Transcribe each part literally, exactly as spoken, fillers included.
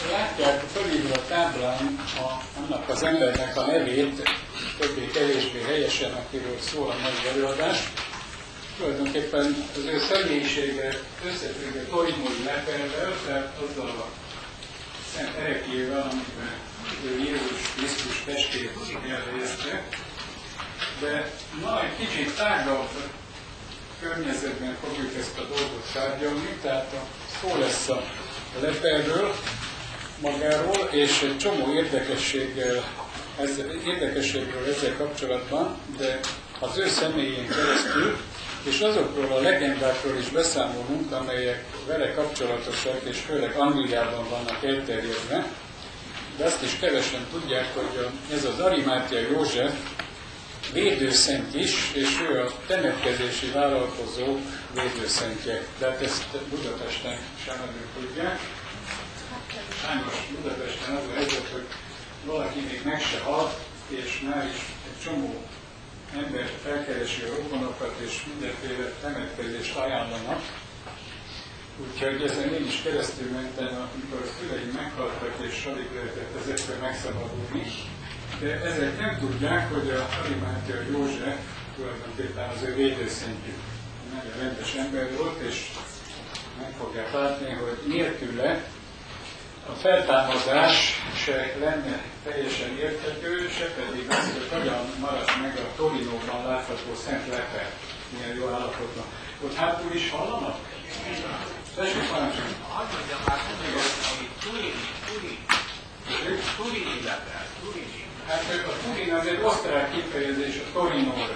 látják fölírva a táblán a, annak az embernek a nevét, többé-kevésbé helyesen, akiről szól a mai előadás. Tulajdonképpen az ő személyisége összefügg a torinói lepelvel, tehát azzal a szent ereklyével, amiben ő Jézus Krisztus testét elhelyezte. De na, egy kicsit tágabb környezetben fogjuk ezt a dolgot tárgyalni, tehát a szó lesz a lepelről magáról, és egy csomó érdekességgel, ezzel, érdekességről ezzel kapcsolatban, de az ő személyén keresztül, és azokról a legendákról is beszámolunk, amelyek vele kapcsolatosak, és főleg Angliában vannak elterjedve, de azt is kevesen tudják, hogy ez az Arimáthia József védőszent is, és ő a temetkezési vállalkozók védőszentje. De hát ezt Budapesten sem nagyon tudják. Sajnos Budapesten az a helyzet, hogy valaki még meg se halt, és már is egy csomó ember felkeresi a rokonokat, és mindenféle temetkezést ajánlanak. Úgyhogy ezen én is keresztül mentem, amikor a szüleim meghaltak, és alig lehetett ezektől megszabadulni. De ezek nem tudják, hogy a Arimáthia József tulajdonképpen az ő védőszentjük. Nagyon rendes ember volt, és meg fogják látni, hogy nélküle a feltámadás se lenne teljesen érthető, se pedig az, hogy hogyan maradt meg a Torinóban látható Szent Lepel. Milyen jó állapotban. Ott hátul is hallanak? Tessék, parancsolni! Hadd mondjam már, hogy Turini, Turini, Turini lepel, Turini. Hát a Turin az egy osztrák kifejezés a Torinóra.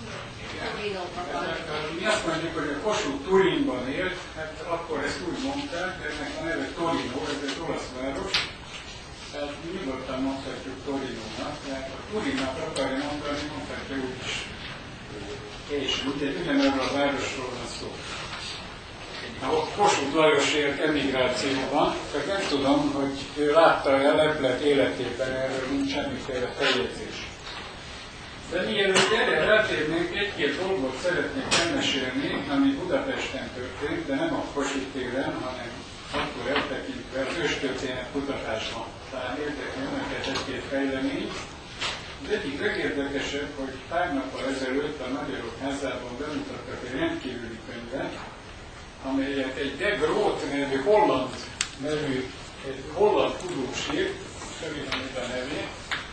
Mi azt mondjuk, hogy a Kossuth Turinban élt, hát akkor ezt úgy mondták, de ennek a neve Torino, ez egy olasz város. Tehát nyugodtan mondhatjuk Torinónak, tehát a Turinnak akarja mondani, mondhatja úgy is. És ugye ugyanarról a városról van szó. Ahol Kossuth Lajos élt emigrációban, csak nem tudom, hogy ő látta-e a leplet életében, erről nincs semmiféle feljegyzés. De mielőtt erre rátérnénk, egy-két dolgot szeretnék elmesélni, ami Budapesten történt, de nem a Kossuth téren, hanem akkor eltekintve az őstörténet kutatásban. Talán érdekli önöket egy-két fejlemény. Az egyik legérdekesebb, hogy pár nappal ezelőtt a Magyarok Házában bemutattak egy rendkívüli könyvet, amelyet egy De Groot nevű holland nevű, egy holland tudós írt, felírom a nevét.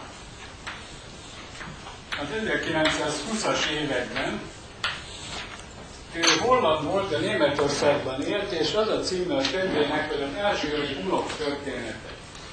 Az ezerkilencszázhúszas években ő holland volt, de Németországban élt, és az a címe a könyvének, hogy az ázsiai unok története.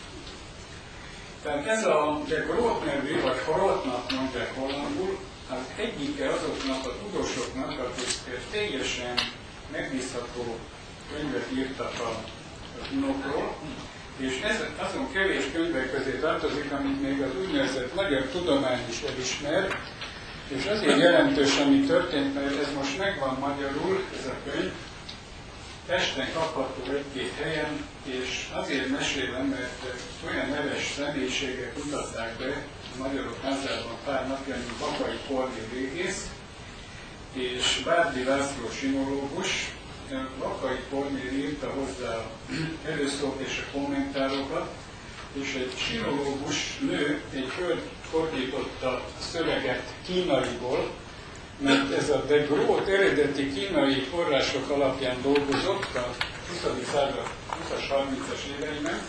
Tehát ez a De Groot nevű, vagy Grootnak mondják hollandul, az egyike azoknak a tudósoknak, akik teljesen megbízható könyvet írtak a unokról, és ez azon kevés könyvek közé tartozik, amit még az úgynevezett magyar tudomány is elismer, és azért jelentős, ami történt, mert ez most megvan magyarul, ez a könyv, Pesten kapható egy-két helyen, és azért mesélem, mert olyan neves személyiségek mutatták be a Magyarok Házában pár napja, mint Bakai Kornél régész, és Bárdi László sinológus. Bakai Kornél írta hozzá előszót és a kommentárokat, és egy sinológus nő, egy hölgy fordította a szöveget kínaiból, mert ez a De Groot eredeti kínai források alapján dolgozott a huszadik század húszas-harmincas éveiben,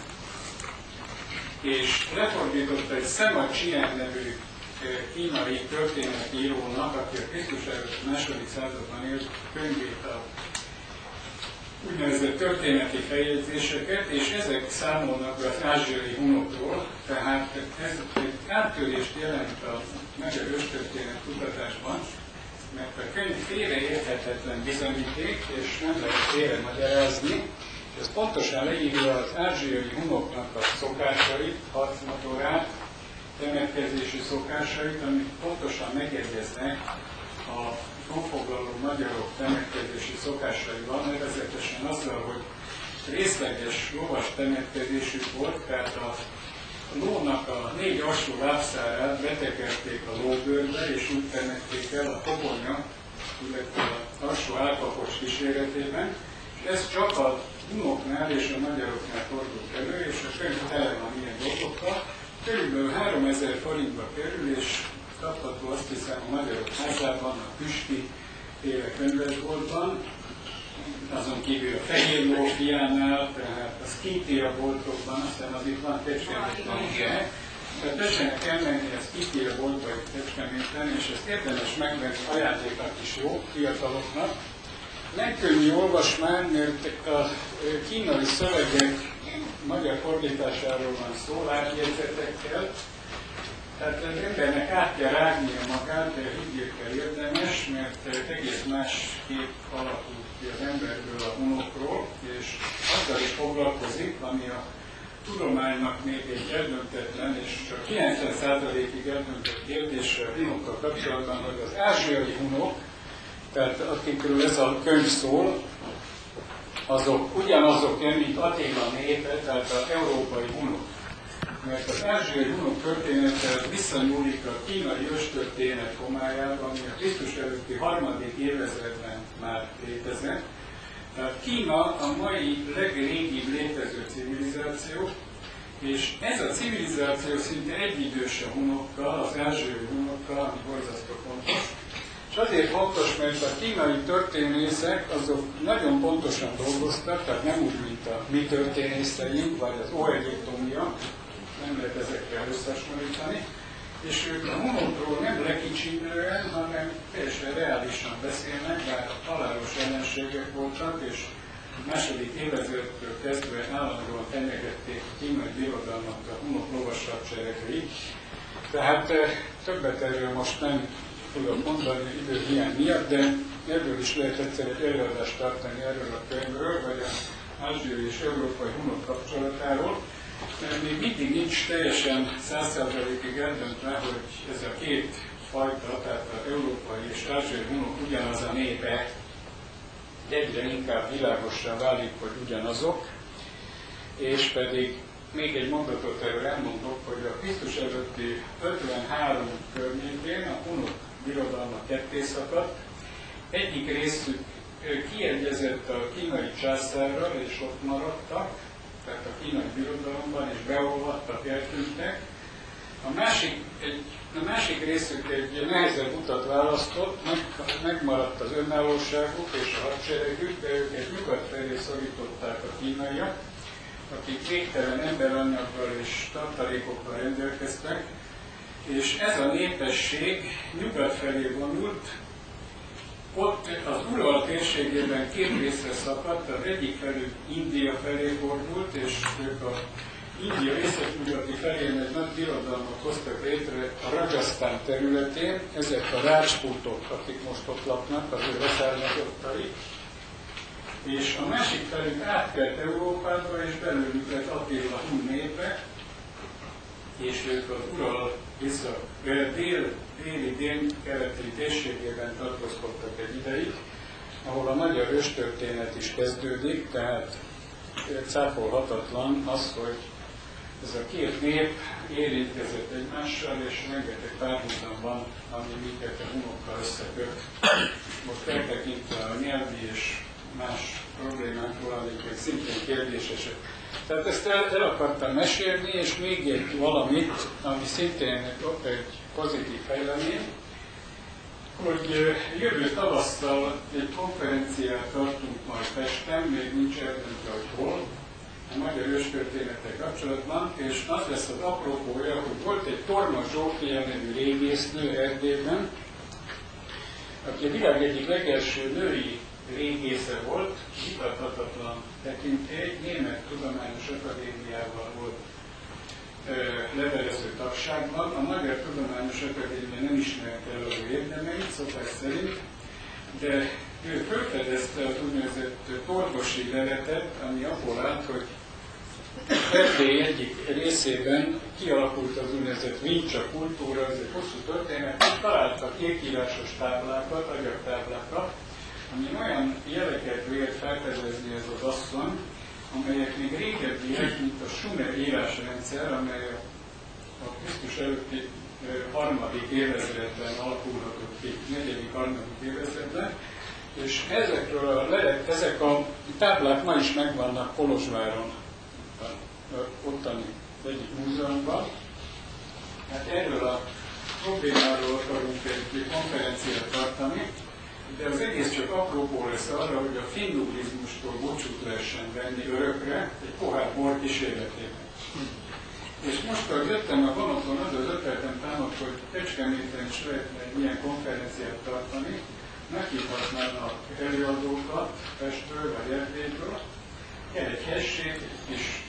és lefordította egy Sema Chien nevű kínai történetírónak, aki a Krisztus előtt második században élt könyvét, a úgynevezett történeti feljegyzéseket, és ezek számolnak be az ázsiai hunokról, tehát ez egy áttörést jelent a magyar őstörténet kutatásban, mert a könyv félreérthetetlen bizonyíték, és nem lehet félre magyarázni, és ez pontosan leírja az ázsiai hunoknak a szokásait, harcmotorát, temetkezési szokásait, amik pontosan megegyeznek a honfoglaló magyarok temetkezési szokásaival, nevezetesen azzal, hogy részleges lovas temetkezésük volt, tehát a lónak a négy alsó lábszárát betekerték a lóbőrbe, és úgy temették el a kobonya, illetve az alsó álkapocs kíséretében, és ez csak a hunoknál és a magyaroknál fordult elő, és a könyv tele van ilyen dolgokkal. Körülbelül háromezer forintba kerül, és kapható azt hiszem a Magyarok Házában, a Püsti féle könyvesboltban, azon kívül a Fehér Lófiánál, tehát a Skitia boltokban, aztán az itt van Kecskeméten. Tehát tessenek elmenni a Skitia boltba Kecskeméten, és ezt érdemes megvenni, ajándéknak is jó, fiataloknak. Nem könnyű olvasmány, mert a kínai szövegek magyar fordításáról van szó, lábjegyzetekkel. Tehát az embernek át kell rágnia magát, de higgyék el érdemes, mert egész más kép alakult ki az emberből a hunokról, és azzal is foglalkozik, ami a tudománynak még egy eldöntetlen, és csak kilencven százalékig eldöntött kérdése a hunokkal kapcsolatban, hogy az ázsiai hunok, tehát akikről ez a könyv szól, azok ugyanazok, mint Attila népe, tehát az európai hunok. Mert az ázsiai hunok története visszanyúlik a kínai őstörténet homályába, ami a Krisztus előtti harmadik évezredben már létezett. Tehát Kína a mai legrégibb létező civilizáció, és ez a civilizáció szinte egyidős a hunokkal, az ázsiai hunokkal, ami borzasztó fontos. És azért fontos, mert a kínai történészek azok nagyon pontosan dolgoztak, tehát nem úgy, mint a mi történészeink, vagy az Óegyiptomia, nem lehet ezekkel összehasonlítani, és ők a hunokról nem lekicsinlően, hanem teljesen reálisan beszélnek, bár halálos ellenségek voltak, és a második évezredtől kezdve állandóan fenyegették a kínai birodalmat a hunok lovasadseregei. Tehát többet erről most nem tudok mondani időhiány miatt, de ebből is lehet egyszer egy előadást tartani erről a könyvről, vagy az ázsiai és európai hunok kapcsolatáról, mert még mindig nincs teljesen száz százalékig eldöntve, hogy ez a két fajta, tehát az európai és ázsiai hunok ugyanaz a népe, egyre inkább világosan válik, hogy ugyanazok, és pedig még egy mondatot erről elmondok, hogy a Krisztus előtti ötvenhárom környékén a hunok birodalma ketté szakadt. Egyik részük kiegyezett a kínai császárral, és ott maradtak, tehát a kínai birodalomban, és beolvadtak, eltűntek. A másik, egy, a másik részük egy nehezebb utat választott, meg, megmaradt az önállóságuk és a hadseregük, de őket nyugat felé szorították a kínaiak, akik végtelen emberanyaggal és tartalékokkal rendelkeztek, és ez a népesség nyugat felé vonult, ott az Ural térségében két részre szakadt, az egyik felül India felé fordult, és ők a India észak-nyugati felén egy nagy birodalmat hoztak létre a Rajasztán területén, ezek a Rajputok, akik most ott laknak, az ő leszármazottai, és a másik felük átkelt Európába, és belőlük lett Attila hun népe, és ők az Ural vissza, dél, déli, dél-keleti térségében tartózkodtak egy ideig, ahol a magyar őstörténet is kezdődik, tehát cáfolhatatlan az, hogy ez a két nép érintkezett egymással, és rengeteg párhuzam van, ami minket a hunokkal összeköt. Most eltekintve a nyelvi és más problémákról, amik szintén kérdésesek. Tehát ezt el, el akartam mesélni, és még egy valamit, ami szintén egy pozitív fejlemény, hogy jövő tavasszal egy konferenciát tartunk majd Pesten, még nincs eldöntve, hogy hol, a magyar őstörténettel kapcsolatban, és az lesz az apropója, hogy volt egy Torma Zsófia nevű régésznő Erdélyben, aki a világ egyik legelső női régésze volt, vitathatatlan tekintély, Német Tudományos Akadémiával volt ö, levelező tagságban. A Magyar Tudományos Akadémia nem ismerte el az ő érdemeit, szokás szerint, de ő felfedezte az úgynevezett torvosi leletet, ami abból állt, hogy Erdély egyik részében kialakult az úgynevezett vincsa kultúra, ez egy hosszú történet, hogy találtak ékírásos táblákat, agyagtáblákat, ami olyan jeleket vélt felfedezni ez az asszony, amelyek még régebbiek, mint a Sumer írásrendszer, amely a Krisztus előtti harmadik évezredben alakulhatott ki, negyedik, harmadik évezredben, és ezekről a, ezek a táblák ma is megvannak Kolozsváron, a ottani egyik múzeumban. Hát erről a problémáról akarunk egy konferenciát tartani, de az egész csak apropó lesz arra, hogy a finnugrizmustól búcsút lehessen venni örökre egy pohár bor kísérletében. És most, ahogy jöttem a vonaton, az az ötletem támad, hogy Kecskeméten is lehetne egy ilyen konferenciát tartani, meghívhatnának előadókat Pestről vagy Erdélyből, kell egy hesség, és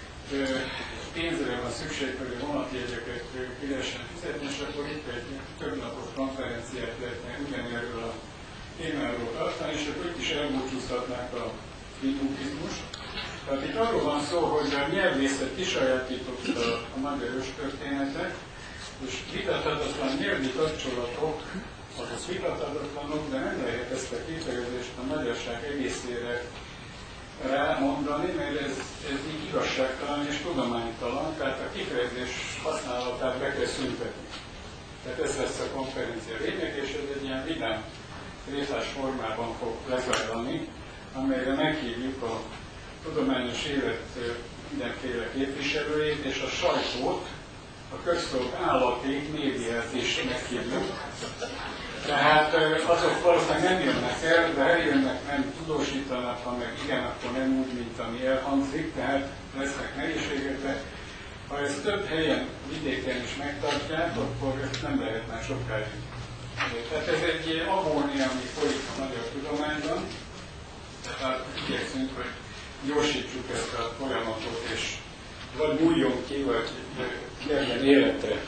pénzre van szükség, hogy a vonatjegyeket ki lehessen fizetni, és akkor itt egy több napos konferenciát lehetne ugyanerről a témáról tartani, és akkor itt is elbúcsúztatnák a finnugrizmust. Tehát itt arról van szó, hogy a nyelvészet kisajátította a magyar őstörténetet, és vitathatatlan nyelvi kapcsolatok, azaz vitathatatlanok, de nem lehet ezt a kifejezést a magyarság egészére rámondani, mert ez, ez így igazságtalan és tudománytalan, tehát a kifejezés használatát be kell szüntetni. Tehát ez lesz a konferencia lényeg, és ez egy ilyen vidám részás formában fog lezajlani, amelyre meghívjuk a tudományos élet mindenféle képviselőjét, és a sajtót, a közszolgálati médiát is meghívjuk. Tehát azok valószínűleg nem jönnek el, de eljönnek, nem tudósítanak, ha meg igen, akkor nem úgy, mint ami elhangzik, tehát lesznek nehézségek, de ha ezt több helyen, vidéken is megtartják, akkor ezt nem lehet már sokáig. Tehát ez egy ilyen agónia, ami folyik a magyar tudományban, tehát igyekszünk, hogy gyorsítsuk ezt a folyamatot, és vagy múljon ki, vagy legyen életre.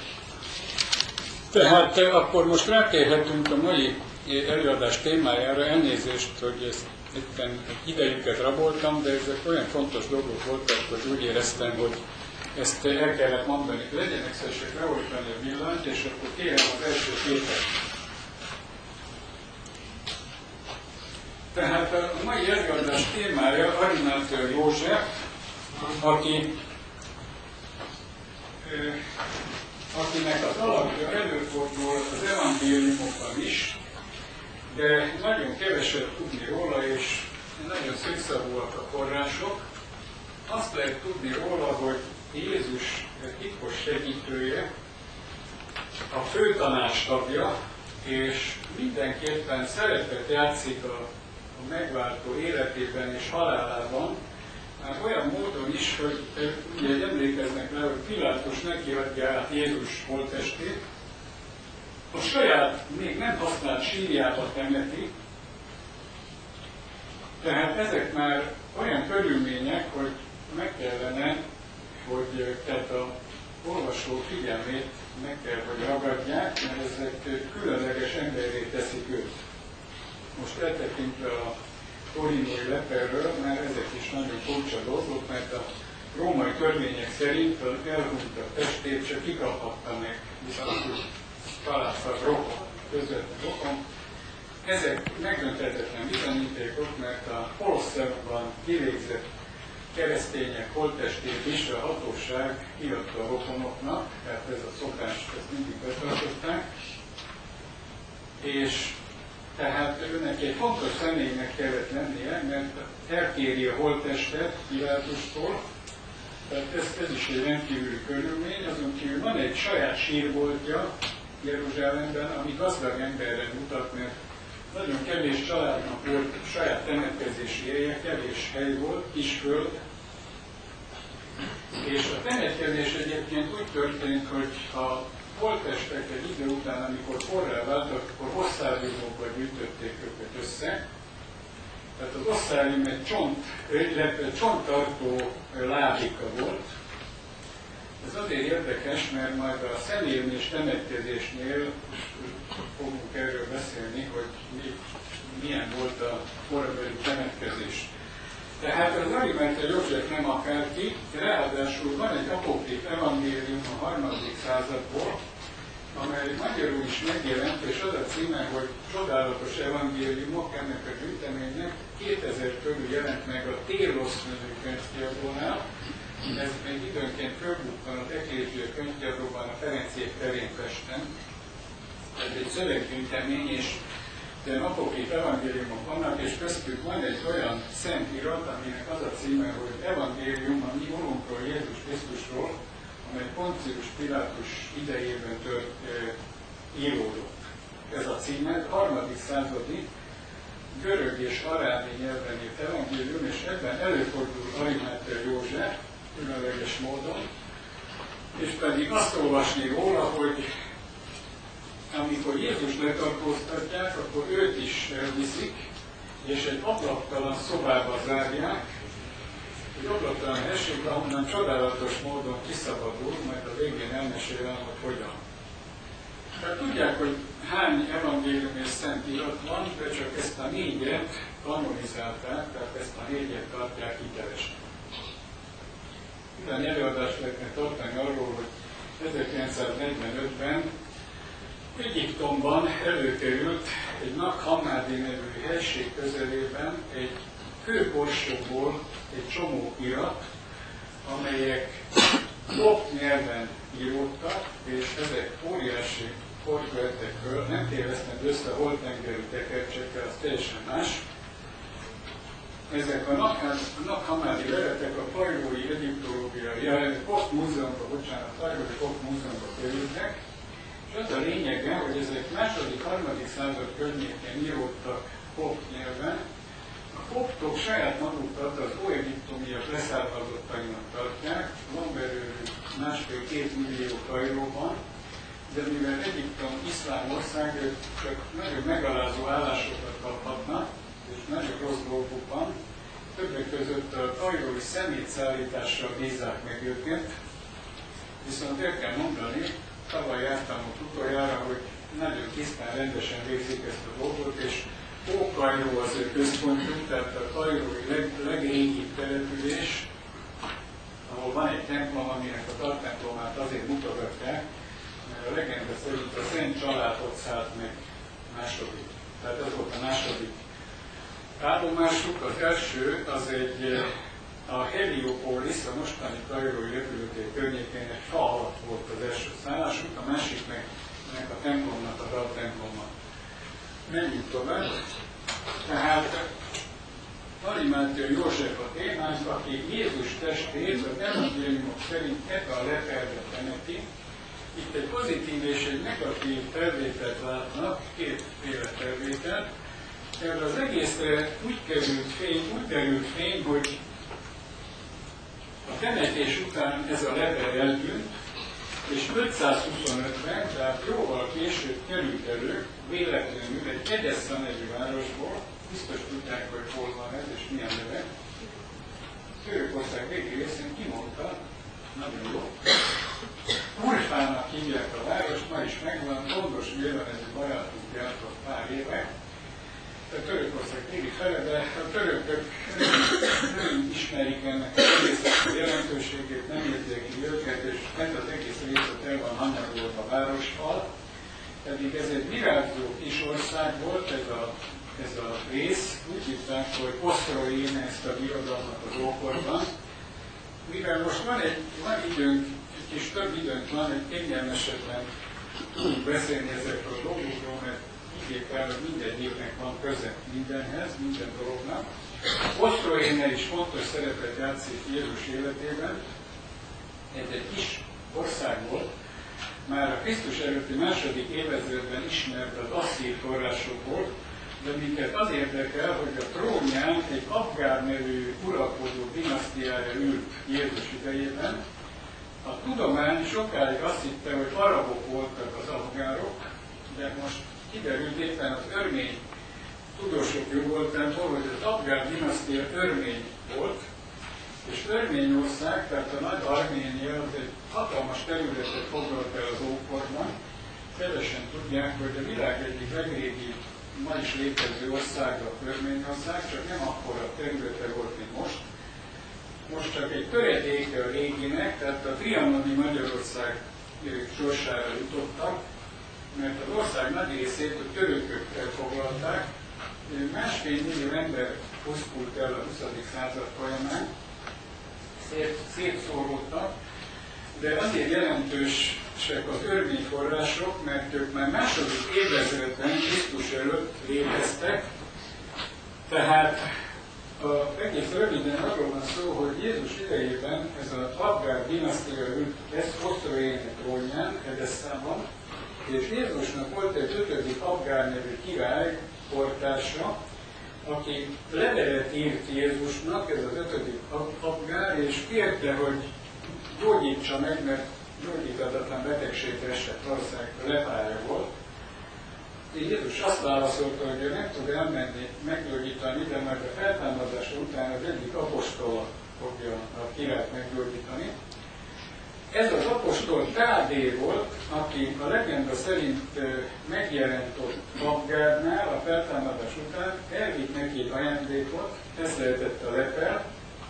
Tehát akkor most rátérhetünk a mai előadás témájára, elnézést, hogy ezt éppen idejüket raboltam, de ezek olyan fontos dolgok voltak, hogy úgy éreztem, hogy ezt el kellett mondani. Legyenek szívesek raboltani a villanyt, és akkor kérem az első képet. Tehát a mai előadás témája Arináthel József, aki, akinek az alapja előfordul az evangéliumokban is, de nagyon keveset tudni róla, és nagyon szűkszavúak a források. Azt lehet tudni róla, hogy Jézus titkos segítője, a főtanács tagja, és mindenképpen szerepet játszik a, a megváltó életében és halálában, már olyan módon is, hogy ugye emlékeznek rá, hogy Pilátus neki adja át Jézus holttestét, a saját, még nem használt sírjába temeti, tehát ezek már olyan körülmények, hogy meg kellene, hogy tehát a olvasó figyelmét meg kell, hogy ragadják, mert ezek különleges emberré teszik őt. Most eltekintve a torinói leperről, mert ezek is nagyon furcsa dolgok, mert a római törvények szerint az elhunyt a testét csak kikaphatta meg, viszont találtak rokon, közvetlen rokon. Ezek megdönthetetlen bizonyítékok, mert a Kolosseumban kivégzett keresztények holttestét is a hatóság kiadta a rokonoknak, tehát ez a szokás, ezt mindig betartották, és tehát őnek egy fontos személynek kellett lennie, mert elkéri a holttestet Pilátustól, tehát ez, ez is egy rendkívüli körülmény, azon kívül van egy saját sírboltja Jeruzsálemben, ami gazdag emberre mutat, mert nagyon kevés családnak volt saját temetkezési helye, kevés hely volt, kisföld, és a temetkezés egyébként úgy történt, hogy a holttestek egy idő után, amikor forrá váltak, akkor osszáriumokba gyűjtötték őket össze. Tehát az osszárium egy csont, illetve csonttartó lábika volt. Ez azért érdekes, mert majd a személymés temetkezésnél fogunk erről beszélni, hogy mi, milyen volt a korabeli temetkezés. Tehát az Arináthel József nem akárki, ráadásul van egy apokrif evangélium a harmadik századból, amely magyarul is megjelent, és az a címe, hogy Csodálatos evangéliumok ennek a gyűjteménynek, kétezer körül jelent meg a Télosz nevű könyvkiadónál. Ez még időnként fölbukkan az Eklézsia könyvkiadóban a Ferenciek terén Pesten. Ez egy szöveggyűjtemény, és ilyen apokrif evangéliumok vannak, és köztük van egy olyan szent irat, aminek az a címe, hogy Evangélium a mi Urunkról, Jézus ebben előfordul Arimátea József, különleges módon, és pedig azt olvasni róla, hogy amikor Jézus letartóztatják, akkor őt is elviszik, és egy ablaktalan szobába zárják, egy ablaktalan helységbe, ahonnan csodálatos módon kiszabadul, majd a végén elmesélem, hogy hogyan. Tehát tudják, hogy hány evangélium és szentírat van, de csak ezt a négyet kanonizálták, tehát ezt a négyet tartják hitelesnek. Minden előadást lehetne tartani arról, hogy ezerkilencszáznegyvenötben Egyiptomban előkerült egy Nag Hammadi nevű helység közelében egy kőborsóból egy csomó irat, amelyek kopt nyelven íródtak, és ezek óriási korköltekről, nem tévesztend össze holtengeri tekercsekkel, az teljesen más. Ezek a Nag Hammadi leletek a Kairói Egyiptológiai Kopt Múzeumba, bocsánat, a Kairói Kopt Múzeumba kerültek, és az a lényege, hogy ezek második, harmadik század környékén íródtak kopt nyelven. A koptok saját magukat az óegyiptomiak leszármazottainak tartják, van belőlük másfél-két millió Kairóban, de mivel Egyiptom iszlám ország, ők csak nagyon megalázó állásokat kaphatnak, és nagyon rossz dolguk van, többek között a kairói szemétszállítással bízzák meg őket, viszont el kell mondani, tavaly jártam ott utoljára, hogy nagyon tisztán, rendesen végzik ezt a dolgot, és Ókairó az ő központjuk, tehát a kairói leg, legrégibb település, ahol van egy templom, aminek a tartemplomát azért mutogatják, mert a legenda szerint a Szent Család ott szállt meg második. Tehát ez volt a második állomásuk. Az első az egy a Heliopolis, a mostani kairói repülőtér környékén egy fa alatt volt az első szállásuk, a másik meg, meg a templomnak, a dal templomnak. Menjünk tovább. Tehát Arimátea József a témánk, aki Jézus testét az evangéliumok szerint ebbe a leperbe temeti. Itt egy pozitív és egy negatív felvételt látnak, kétféle felvételt. Erre az egészre úgy került fény, úgy került fény, hogy a temetés után ez a leper eltűnt, és ötszázhuszonötben, tehát jóval később került elő, véletlenül egy Edessa nevű városból, biztos tudják, hogy hol van ez és milyen neve. Törökország végi részén kimondta, nagyon jó. Urfának hívják a várost, ma is megvan, pontos jövedelmi barátunk jártak pár éve. A Törökország téli fele, de a törökök nem ismerik ennek az egész jelentőségét, nem értékli őket, és ez az egész részlet el van hanyagolva a városfal. Pedig ez egy virágzó kis ország volt, ez a, ez a rész, úgy hívták, hogy Osztroéne ezt a birodalmat az ókorban. Mivel most van egy, van időnk, egy kis több időnk van, egy kényelmesebben tudunk beszélni ezekről a dolgokról, mert higgyék el, hogy mindegyiknek van köze mindenhez, minden dolognak. Osztroéne is fontos szerepet játszik Jézus életében. Ez egy kis ország volt, már a Krisztus előtti második évezredben ismert az asszír forrásokból, de minket az érdekel, hogy a trónján egy Abgár nevű uralkodó dinasztiája ült Jézus idejében. A tudomány sokáig azt hitte, hogy arabok voltak az abgárok, de most kiderült éppen az örmény tudósok jó voltából, hogy az Abgár dinasztia örmény volt, és Örményország, tehát a nagy Arménia, az egy hatalmas területet foglalt el az ókorban. Kevesen tudják, hogy a világ egyik legrégibb, ma is létező országa Örményország, csak nem akkora területe volt, mint most. Most csak egy töredéke a réginek, tehát a trianoni Magyarország sorsára jutottak, mert az ország nagy részét a törökökkel foglalták. Másfél millió ember pusztult el a huszadik század folyamán, szétszóródtak, de azért jelentősek az örmény források, mert ők már második évezredben Krisztus előtt léteztek, tehát a, egész röviden arról van szó, hogy Jézus idejében ez az Abgár dinasztia ült Osztroéne trónján, Edesszában, és Jézusnak volt egy ötödik Abgár nevű király, kortársa, aki levelet írt Jézusnak, ez az ötödik Abgár, és kérte, hogy gyógyítsa meg, mert gyógyíthatatlan betegségre esett ország, leprája volt. Jézus azt válaszolta, hogy ő nem tud elmenni meggyógyítani, de majd a feltámadás után az egyik apostol fogja a királyt meggyógyítani. Ez az apostol Tádé volt, aki a legenda szerint megjelent ott Abgárnál a feltámadás után, elvitt neki egy ajándékot, ez lehetett a lepel,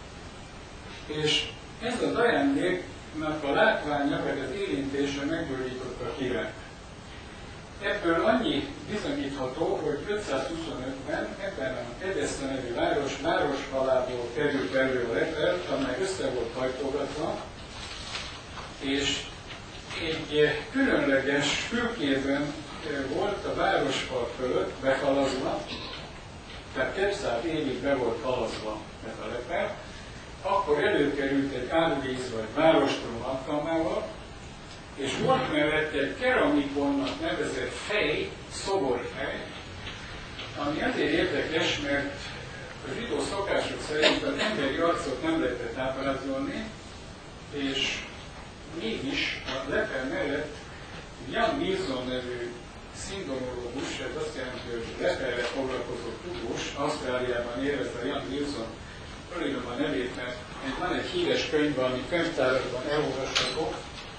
és ez az ajándéknak a látványa, vagy az érintése meggyógyította a királyt. Ebből annyi bizonyítható, hogy ötszázhuszonötben ebben a Edessa nevű város városfalából került elő a lepel, amely össze volt hajtogatva, és egy különleges fülkében volt a városfal fölött befalazva, tehát többszáz évig be volt falazva ez a lepel, akkor előkerült egy árvíz vagy várostrom alkalmával, és volt mellett egy keramikonnak nevezett fej, szoborfej, ami azért érdekes, mert a zsidó szokások szerint az emberi arcot nem lehetett ábrázolni, és mégis a lepel mellett Jan Wilson nevű szindonológus, ez azt jelenti, hogy lepelre foglalkozó tudós, Ausztráliában érezte Jan Wilson, fölírom a nevét, mert van egy híres könyv, ami könyvtárakban elolvasható.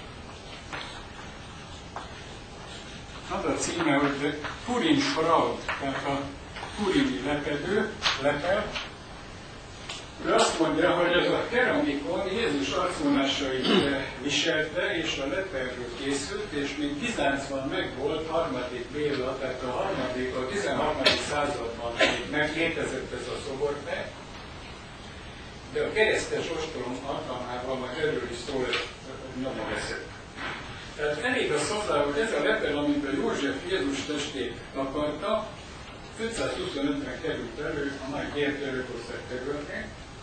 Az a címe, hogy Purim Fraud, tehát a purimi lepedő, lepel. Ő azt mondja, hogy ez a keramikon Jézus arcvonásait viselte, és a lepelről készült, és még Bizáncban megvolt harmadik Béla, tehát a harmadik, a tizenharmadik században még meglétezett ez a szoborfej, de a keresztes ostrom alkalmával majd erről is szól, nyoma veszett. Tehát elég az hozzá, hogy ez a lepel, amiben József Jézus testét akarta, ötszázhuszonötben került elő a mai Dél-Törökország területén.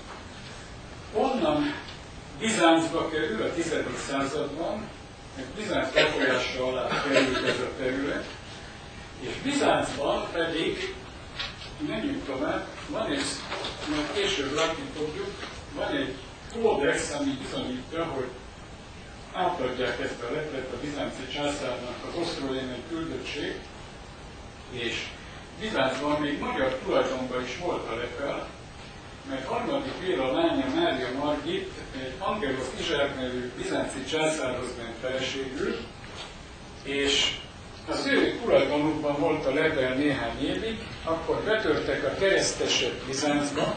Onnan Bizáncba kerül a tizedik században, mert Bizánc befolyása alá került ez a terület, és Bizáncban pedig, menjünk tovább, van egy, mert később látni fogjuk, van egy kódex, ami bizonyítja, hogy átadják ezt a leplet a bizánci császárnak az osztrolén küldöttség, és Bizáncban még magyar tulajdonban is volt a lepel, mert harmadik Béla lánya Mária Margit egy Angelos Izsák nevű bizánci császárhoz ment feleségül, és az ő tulajdonukban volt a lepel néhány évig, akkor betörtek a keresztesek Bizáncba,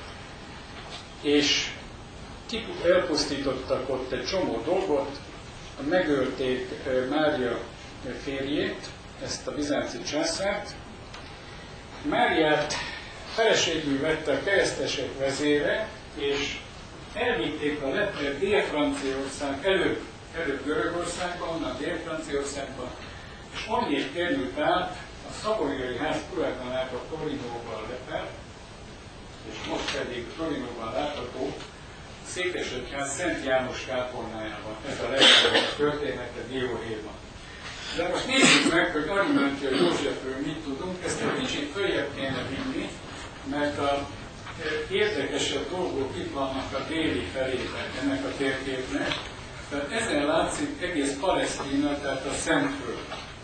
és elpusztítottak ott egy csomó dolgot, megölték Mária férjét, ezt a bizánci császárt. Máriát feleségül vette a keresztesek vezére, és elvitték a leplet Dél-Franciaország, előbb, előbb Görögországba, onnan Dél-Franciaországba, és onnét került át a Szavoyai ház tulajdonában Torinóban a lepel, és most pedig Torinóban látható Székesegyház Szent János kápolnájában. Ez a legjobb története dióhéjban. De most nézzük meg, hogy Arimátia Józsefről mit tudunk, ezt egy kicsit följebb kéne vinni, mert a érdekesebb dolgok itt vannak a déli felében ennek a térképnek. Tehát ezen látszik egész Palesztina, tehát a Szentföld.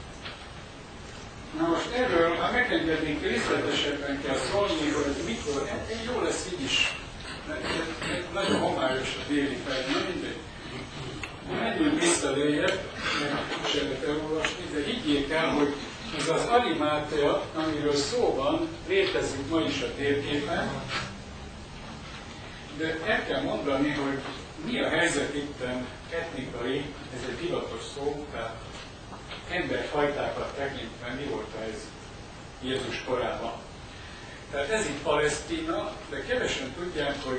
Na most erről, ha megengednénk, részletesebben kell szólni, hogy mikor, jó lesz így is, nagyon homályos a déli fej, na mindegy. Menjünk vissza lejjebb, mert seget elolvasni, de higgyék el, hogy ez az Arimátea, amiről szó van, létezik ma is a térképen, de el kell mondani, hogy mi a helyzet itten etnikai, ez egy divatos szó, tehát emberfajtákat tekintve mi volt a helyzet Jézus korában. Tehát ez itt Palesztina, de kevesen tudják, hogy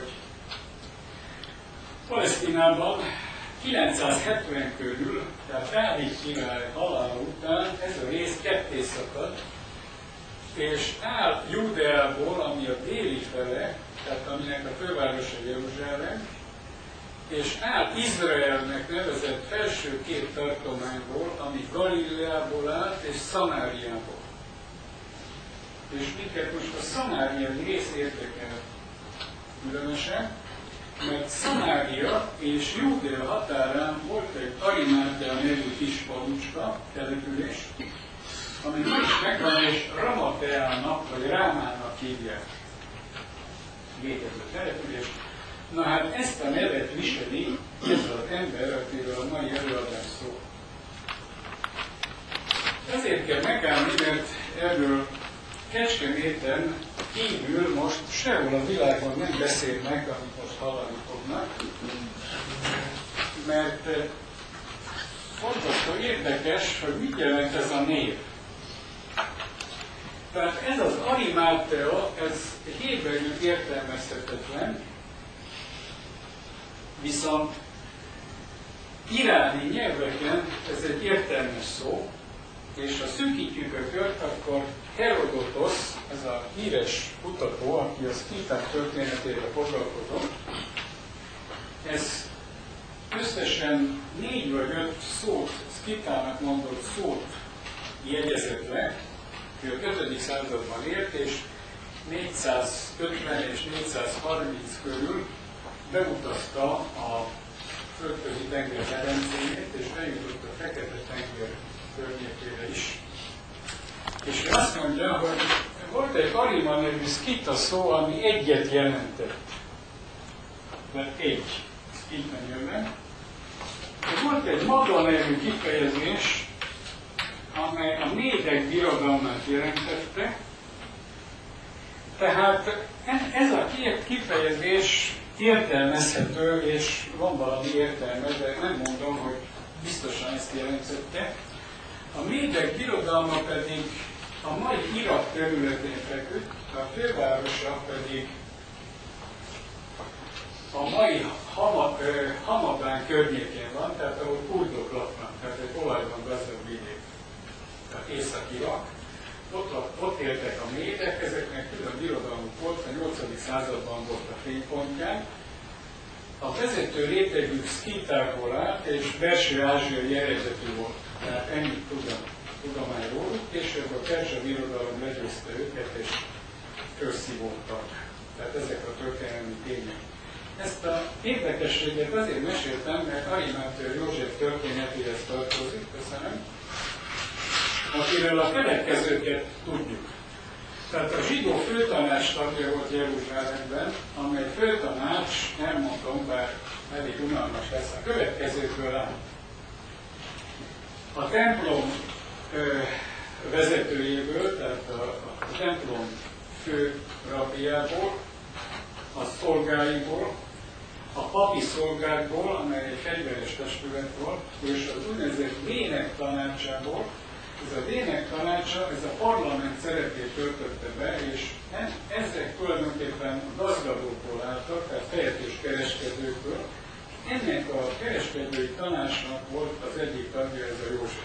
Palesztinában kilencszázhetven körül, tehát Dávid király halála után ez a rész ketté szakad, és áll Júdeából, ami a déli fele, tehát aminek a fővárosa Jeruzsálem, és áll Izraelnek nevezett felső két tartományból, ami Galileából állt és Szamáriából. És minket most a szamáriai rész érdekel különösen, mert Szamária és Júdea határán volt egy Arimátea nevű kis falucska, település, ami ma is megvan, és Ramateának, vagy Rámának hívják. Létező település. Na hát ezt a nevet viseli ez az ember, akiről a mai előadás szól. Ezért kell megállni, mert erről Kecskeméten kívül most sehol a világon nem beszélnek, amit most hallani fognak, mert fontos, érdekes, hogy mit jelent ez a név. Tehát ez az Arimátea, ez héberül értelmezhetetlen, viszont iráni nyelveken ez egy értelmes szó, és ha szűkítjük a kört, akkor Herodotos, ez a híres kutató, aki a szkíták történetével foglalkozott, ez összesen négy vagy öt szót, szkítának mondott szót jegyezett le, ő a ötödik században élt, és négyszázötven és négyszázharminc körül beutazta a földközi tenger medencéjét, és bejutott a Fekete-tenger környékére is. És ő azt mondja, hogy volt egy Arima nevű szkita szó, ami egyet jelentett. De egy szkita nyelven. Volt egy Maga nevű kifejezés, amely a médek birodalmát jelentette. Tehát ez a két kifejezés értelmezhető, és van valami értelme, de nem mondom, hogy biztosan ezt jelentette. A médek birodalma pedig a mai Irak területén feküdt, a fővárosa pedig a mai Hama, eh, Hamadán környékén van, tehát ahol kurdok laknak, tehát egy olajban gazdag vidék, tehát Észak-Irak. Ott, ott éltek a médek, ezeknek külön birodalmuk volt, a nyolcadik században volt a fénypontján. A vezető rétegük szkítákból állt, és belső-ázsiai eredetű volt. Tehát ennyit tudom, tudomány róluk, később a perzsa birodalom legyőzte őket, és felszívódtak. Tehát ezek a történelmi tények. Ezt a érdekességet azért meséltem, mert Arimátea József történetéhez tartozik, köszönöm, akiről a következőket tudjuk. Tehát a zsidó főtanács tagja volt Jeruzsálemben, amely főtanács, nem mondom, bár elég unalmas lesz, a következőkből áll. A templom ö, vezetőjéből, tehát a, a templom fő rabbiából, a szolgáiból, a papi szolgákból, amely egy fegyveres testület volt, és az úgynevezett vének tanácsából. Ez a vének tanácsa, ez a parlament szerepét töltötte be, és ezek tulajdonképpen gazdagodókból álltak, tehát fejetős kereskedőkből. Ennek a kereskedői tanácsnak volt az egyik tagja, ez a József.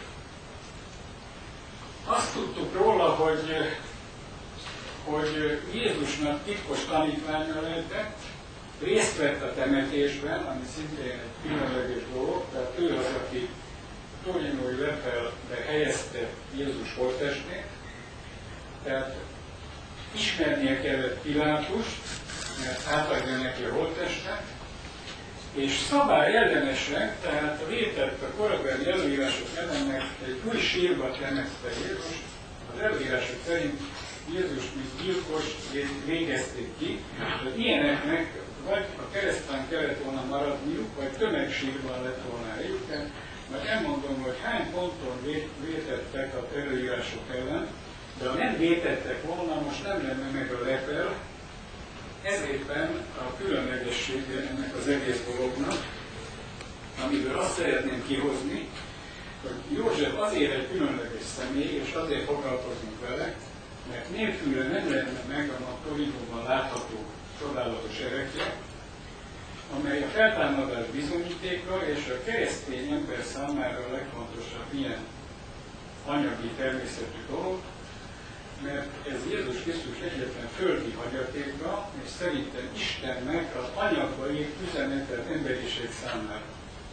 Azt tudtuk róla, hogy, hogy Jézusnak titkos tanítványa lehetett, részt vett a temetésben, ami szintén egy különleges dolog, tehát ő az, aki torinói lepelbe helyezte Jézus holttestét, tehát ismernie kellett Pilátust, mert átadja neki a holttestet, és szabály ellenesen, tehát vétett a korabeli előírások ellennek egy új sírba temette Jézus. Az előírások szerint Jézus, mint gyilkos végezték ki, hogy ilyeneknek vagy a keresztán kellett volna maradniuk, vagy tömegsírban lett volna helyük, mert nem mondom, hogy hány ponton vétettek a előírások ellen, de ha nem vétettek volna, most nem lenne meg a lepel. Ez éppen a különlegessége ennek az egész dolognak, amiből azt szeretném kihozni, hogy József azért egy különleges személy, és azért foglalkozunk vele, mert nélküle nem lenne meg a Torinóban látható csodálatos erekje, amely a feltámadás bizonyítéka és a keresztény ember számára a legfontosabb ilyen anyagi természetű dolog, mert ez Jézus Krisztus egyetlen földi hagyatéka, és szerintem Istennek az anyagba írt üzenetet emberiség számára.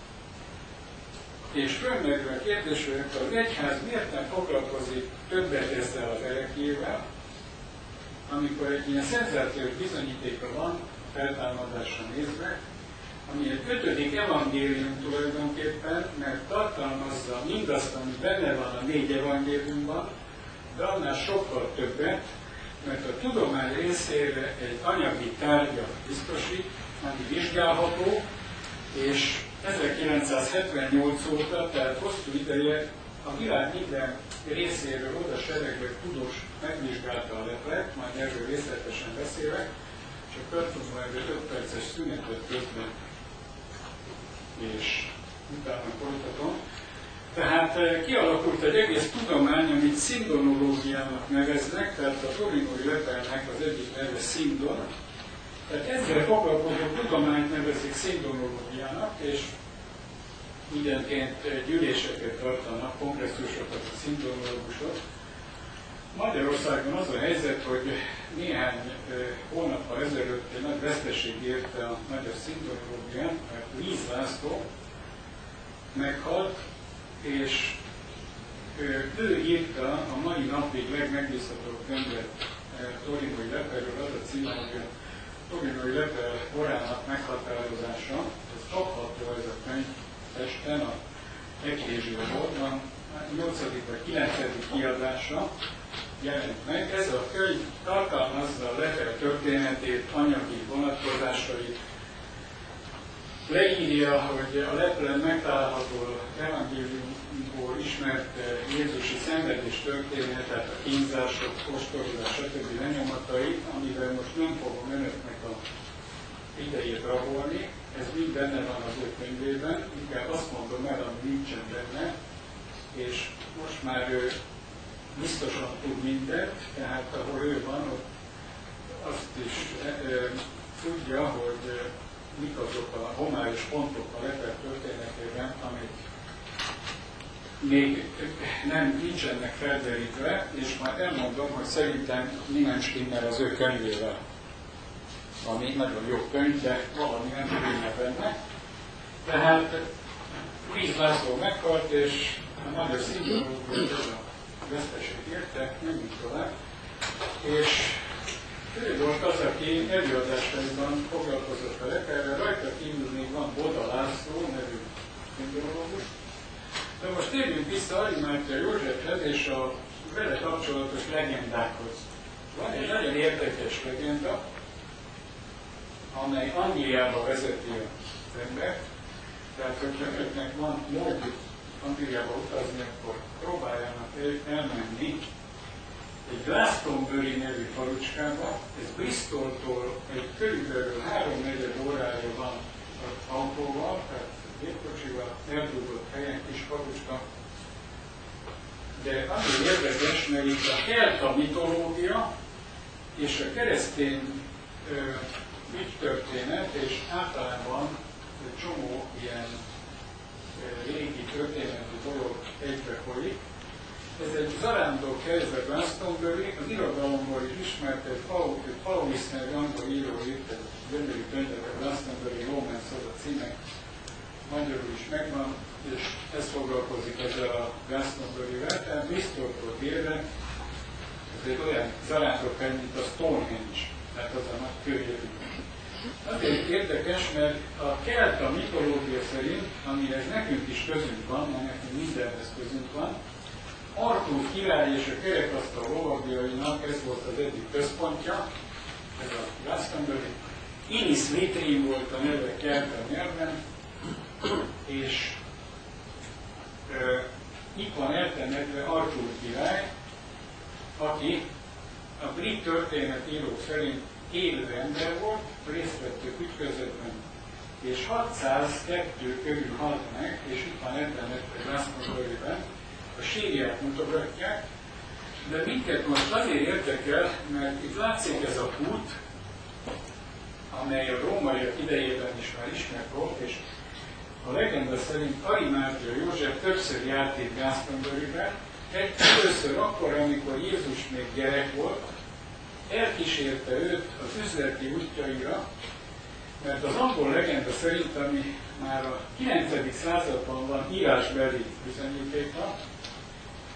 És fölmerül a kérdés, hogy az egyház miért nem foglalkozik többet ezzel az erekjével, amikor egy ilyen szenzációs bizonyítéka van feltámadásra nézve, ami egy ötödik evangélium tulajdonképpen, mert tartalmazza mindazt, ami benne van a négy evangéliumban, de annál sokkal többet, mert a tudomány részére egy anyagi tárgyat biztosít, ami vizsgálható, és ezerkilencszázhetvennyolc óta, tehát hosszú ideje a világ minden részéről oda seregbe tudós megvizsgálta a leplet, majd erről részletesen beszélek, csak tartunk majd egy öt perces szünetet közben, és utána folytatom. Tehát kialakult egy egész tudomány, amit szindonológiának neveznek, tehát a torinói lepelnek az egyik neve szindon. Tehát ezzel foglalkozó tudományt nevezik szindonológiának, és mindenként gyűléseket tartanak, kongresszusokat a szindonológusok. Magyarországon az a helyzet, hogy néhány hónappal ezelőtt egy nagy veszteség érte a magyar szindonológiát, mert Víz László meghalt, és ő írta a mai napig legmegbízhatóbb könyvet torinói lepelről, az a címe, hogy a torinói lepel korának meghatározása. Ez kapható ez a könyv Pesten, a Eklézsia Boltban, nyolcadik vagy kilencedik kiadása jelent meg. Ez a könyv tartalmazza a lepel történetét, anyagi vonatkozásait, leírja, hogy a leplen megtalálható evangéliumból ismert jézusi szenvedés történet, tehát a kínzások, ostorozás, stb. Lenyomatai, amivel most nem fogom önöknek a idejét rabolni, ez mind benne van az ő könyvében, inkább azt mondom el, ami nincsen benne, és most már ő biztosan tud mindent, tehát ahol ő van, ott azt is e, e, tudja, hogy mik azok a homályos pontok a lepel történetében, amik még nem nincsenek felderítve, és már elmondom, hogy szerintem mi nem stimmel az ő könyvével, ami nagyon jó könyv, de valami nem stimmel benne. Tehát Víz László meghalt, és a magyar szindonológus ez a veszteség érte, menjünk tovább, és ő volt az, aki előadásaiban foglalkozott a lepelre, rajta kívül még van Boda László nevű szindonológus. De most térjünk vissza Ari Mátyá Józsefhez és a vele kapcsolatos legendákhoz. Van egy nagyon érdekes legenda, amely Angliába vezeti az embert. Tehát, hogyha önöknek van módjuk Angliába utazni, akkor próbáljanak elmenni egy Glastonbury nevű falucskába. Ez Bristoltól egy körülbelül háromnegyed órája van az autóval, tehát gépkocsival, eldugott helyen, kis falucska. De azért érdekes, mert itt a kelta mitológia és a keresztény ügytörténet, és általában egy csomó ilyen e, régi történeti dolog egybe folyik. Ez egy zarándok helyzet Glastonbury, az irodalomból is ismert egy Paulis nevű angol író írt egy gyönyörű könyvet, a Glastonbury Romance, az a címe, magyarul is megvan, és ez foglalkozik ezzel a Glastonbury-vel, tehát Bristoltól délre, ez egy olyan zarándok hely, mint a Stonehenge, tehát az a nagy kőjelű. Azért érdekes, mert a kelta mitológia szerint, amihez nekünk is közünk van, mert nekünk mindenhez közünk van, Artúr király és a kerekasztal lovagjainak ez volt az egyik központja, ez a Glastonbury. Inis Vitrin volt a neve kelta nyelven, és e, itt van eltemetve Artúr király, aki a brit történetírók szerint élő ember volt, részt vettük ütközötben, és hatszázkettő körül halt meg, és itt van eltemetve Glastonburyben, a sírját mutogatják, de minket most azért érdekel, mert itt látszik ez a kút, amely a rómaiak idejében is már ismert volt, és a legenda szerint Ari Mátyá József többször járt itt Glastonburyben, először akkor, amikor Jézus még gyerek volt, elkísérte őt az üzleti útjaira, mert az angol legenda szerint, ami már a kilencedik században van írásbeli bizonyítéka,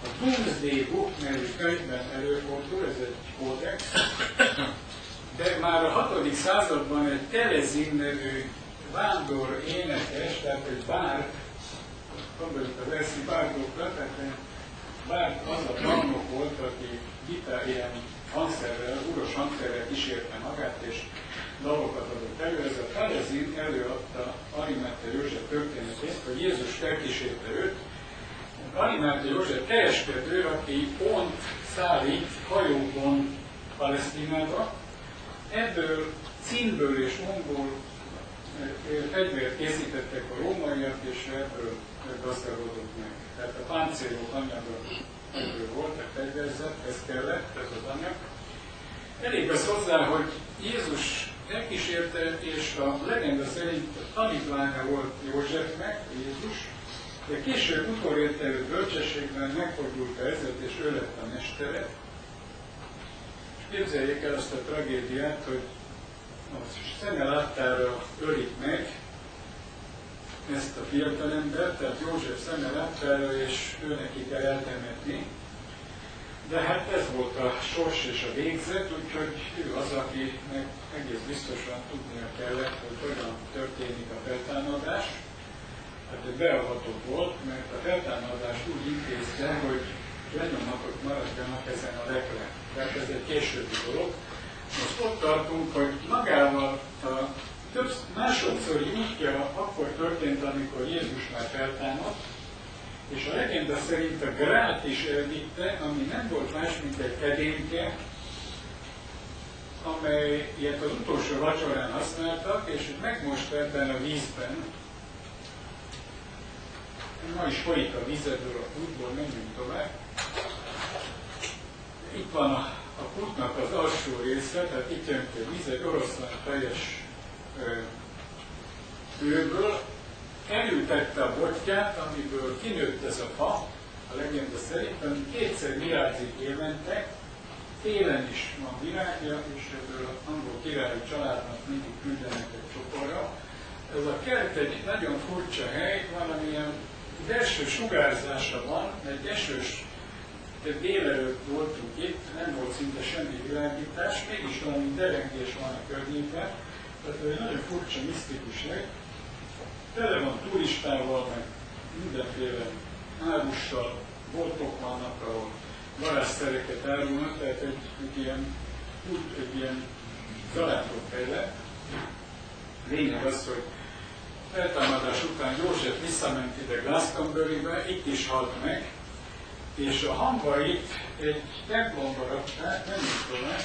A Doomsday Book nevű könyvben előfordul, ez egy kódex, de már a hatodik században egy Telezin nevű vándor énekes, tehát egy bárd, gondoljuk az eszi bárdokra, tehát egy bárd az a bárnok volt, aki gitár ilyen hangszerrel, uros hangszerrel kísérte magát, és dalokat adott elő. Ez a Telezin előadta Arimáthea József történetét, hogy Jézus felkísérte őt. Arimáthea József kereskedő, aki pont szállít hajókon Palesztinába, ebből címből és omból fegyvert készítettek a rómaiak, és ebből gazdagodott meg. Tehát a páncélok anyaga ebből voltak fegyverzet, ez kellett, ez az anyag. Elég az hozzá, hogy Jézus elkísérte, és a legenda szerint a tanítványa volt Józsefnek, Jézus, de később utolérte őt bölcsességben, megfordult a helyzet, és ő lett a mestere. És képzeljék el azt a tragédiát, hogy a szeme láttára ölik meg ezt a fiatalembert, tehát József szeme láttára, és ő neki kell eltemetni. De hát ez volt a sors és a végzet, úgyhogy ő az, akinek egész biztosan tudnia kellett, hogy hogyan történik a feltámadás. Hát egy beavatott volt, mert a feltámadást úgy intézte, hogy lenyomatok maradjanak ezen a lepre. Tehát ez egy későbbi dolog. Most ott tartunk, hogy magával a több másodszori útja akkor történt, amikor Jézus már feltámadt, és a legenda szerint a grát is elvitte, ami nem volt más, mint egy edényke, amelyet az utolsó vacsorán használtak, és megmosta ebben a vízben. Ma is folyik a víz ebből a kútból, menjünk tovább. Itt van a, a kútnak az alsó része, tehát itt jön ki a víz, egy oroszlán fejes kőből, elültette a botját, amiből kinőtt ez a fa, a legenda szerint, ami kétszer virágzik évente, télen is van virágja, és ebből az angol királyi családnak mindig küldenek egy csoporra. Ez a kert egy nagyon furcsa hely, valamilyen belső sugárzása van, egy esős, de délelőtt voltunk itt, nem volt szinte semmi világítás, mégis valami derengés van a környéken, tehát egy nagyon furcsa, misztikus hely. Tele van turistával, meg mindenféle árussal, boltok vannak, ahol varázsszereket árulnak, tehát egy, egy ilyen, egy ilyen zarándok lett. Lényeg az, hogy feltámadás után József visszament ide Glastonburybe, itt is halt meg, és a hamvait egy templomba rakták, nem is tovább,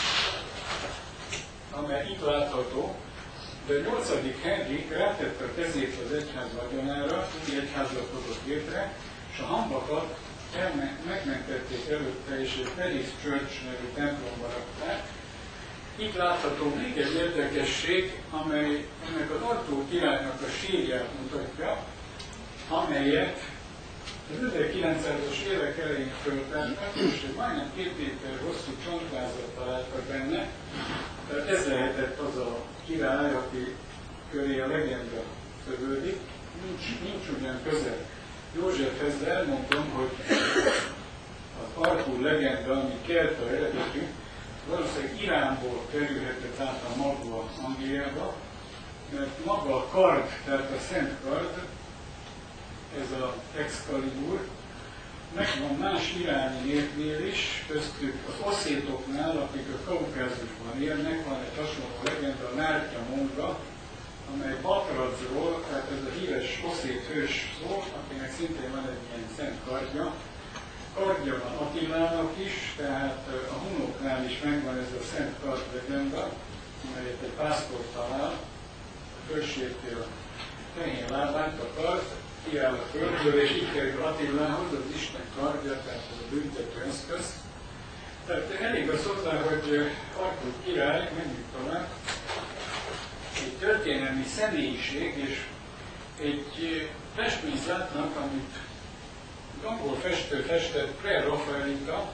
amely itt látható, de a nyolcadik Henrik rátette a kezét az egyház vagyonára, úgy egyházat hozott létre, és a hamvakat megmentették előtte, és egy Paris Church nevű templomba rakták. Itt látható még egy érdekesség, amely ennek az Artúr királynak a sírját mutatja, amelyet az ezerkilencszázas évek elején föltártak, és egy majdnem két méter hosszú csontvázat találtak benne. Tehát ez lehetett az a király, aki köré a legenda szövődik. Nincs, nincs ugyan közel Józsefhez, de elmondom, hogy az Artúr legenda, ami kelta eredetű, valószínűleg Iránból kerülhetett át a magva Angliába, mert maga a kard, tehát a szent kard, ez az Excalibur, megvan más iráni népnél is, köztük az oszétoknál, akik a Kaukázusban élnek, van egy hasonló legenda, a Nártya Monga, amely Batradzról, tehát ez a híres oszét hős szó, akinek szintén van egy ilyen szent kardja. Kardja van Attilának is, tehát a hunoknál is megvan ez a szent kard legenda, amelyet egy pásztor talál, fölsérti a tehén lábát, a kard, kiáll a földből, és így kerül Attilához, az Isten kardja, tehát ez a büntető eszköz. Tehát elég az hozzá, hogy Artúr király, menjünk tovább, egy történelmi személyiség, és egy festményt látnak, amit az angol festő festett, Pre-Raphaelita,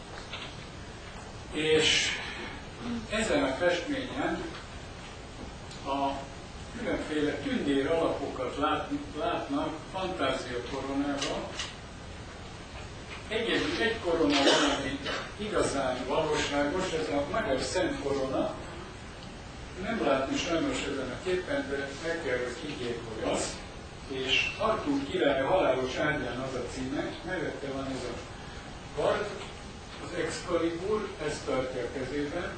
és ezen a festményen a különféle tündér alapokat lát, látnak fantázia koronával, egyedül egy korona van, ami igazán valóságos, ez a magyar Szent Korona. Nem látni sajnos ezen a képen, de meg kell, hogy higgyék, hogy az. És Artúr király halálos ágyán az a címe, mellette van ez a kard, az Excalibur, ezt tartja a kezében,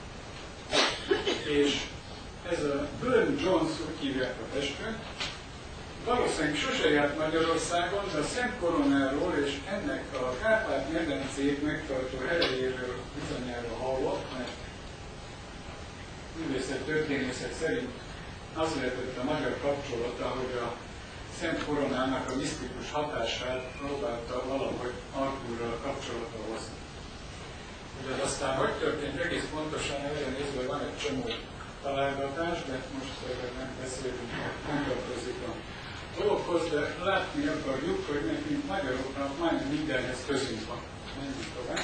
és ez a Burne Jones, úgy hívják a testőt, valószínűleg sose járt Magyarországon, de a Szent Koronáról és ennek a Kárpát-medencét megtartó erejéről bizonyára hallott, mert művészet történészek szerint az lehetett a magyar kapcsolata, hogy a Szent Koronának a misztikus hatását próbálta valahogy Artúrral kapcsolata hozni. Ugye aztán hogy történt egész pontosan, erre nézve van egy csomó találgatás, de most nem beszélünk, nem tartozik a dologhoz, de látni akarjuk, hogy nekünk magyaroknak majdnem mindenhez közünk van. Menjünk tovább.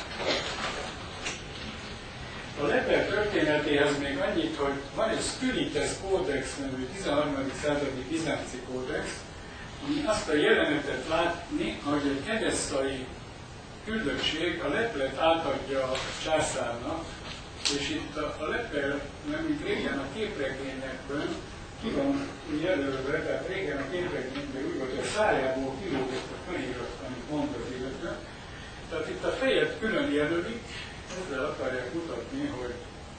A lepel történetéhez még annyit, hogy van egy Spirites Codex nevű tizenharmadik századi bizánci kódex, ami azt a jelenetet látni, hogy egy edesszai küldöttség a leplet átadja a császárnak, és itt a, a lepel, nem mint régen a képregényekben, ki van jelölve, tehát régen a képregényekben úgy volt, hogy a szájából kilógott a felirat, amit mond az illető. Tehát itt a fejet külön jelölik, ezzel akarják mutatni, hogy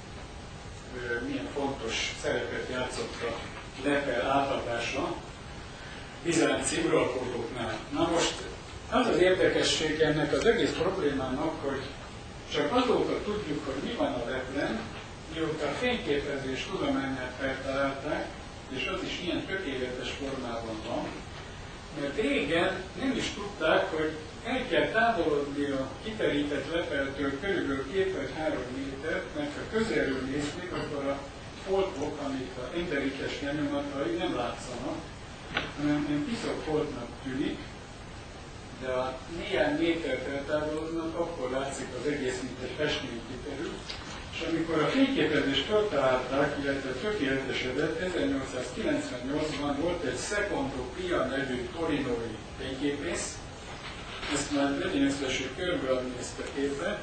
milyen fontos szerepet játszott a lepel átadása bizánci uralkodóknál. Na most az az érdekesség ennek az egész problémának, hogy csak azóta tudjuk, hogy mi van a leplen, mióta a fényképezés tudományát feltalálták, és az is ilyen tökéletes formában van, mert régen nem is tudták, hogy el kell távolodni a kiterített lepeltől körülbelül két vagy három métert, mert ha közelről néznék, akkor a foltok, amik a emberites lenyomatai nem látszanak, hanem ilyen piszok foltnak tűnik, de a néhány métert eltávolodnak, akkor látszik az egész, mint egy festmény kiterül. És amikor a fényképezést feltalálták, illetve tökéletesedett, ezernyolcszázkilencvennyolcban volt egy Secondo Pia nevű torinói fényképész, ezt már legyen hogy körbeadni ezt a képet.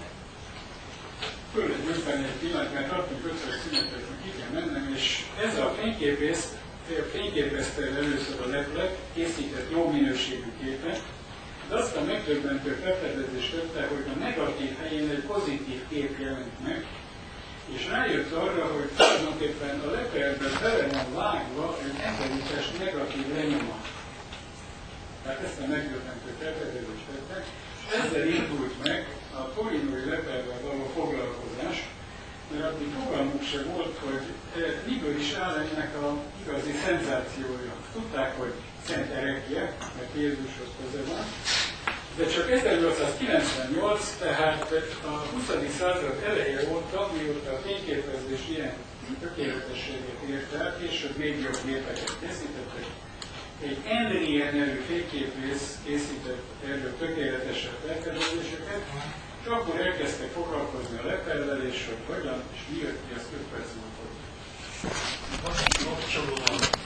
Föl egy győzteni egy pillanat, mert tartunk ötször szünetet, hogy ki kell mennem, és ez a fényképész fényképezte először a leplet, készített jó minőségű képet, de azt a megdöbbentő felfedezést tette, hogy a negatív helyén egy pozitív kép jelent meg, és rájött arra, hogy tulajdonképpen a lepelben bele van vágva egy emberites negatív lenyomat. Tehát ezt a megdöbbentő felfedezést tettek, és ezzel indult meg a torinói lepelben való foglalkozás, mert addig fogalmuk se volt, hogy miből is áll ennek a igazi szenzációja. Tudták, hogy szent erekje, mert Jézushoz köze van, de csak ezernyolcszázkilencvennyolc, tehát a huszadik század eleje óta, mióta a fényképezés ilyen tökéletességet ért el, később még jobb gépeket készítettek. Egy Enrier nevű fényképész készített erről tökéletesebb felfedezéseket, és akkor elkezdtek foglalkozni a lepellel, és hogy hogyan, és mi jött ki, azt öt perc múlva.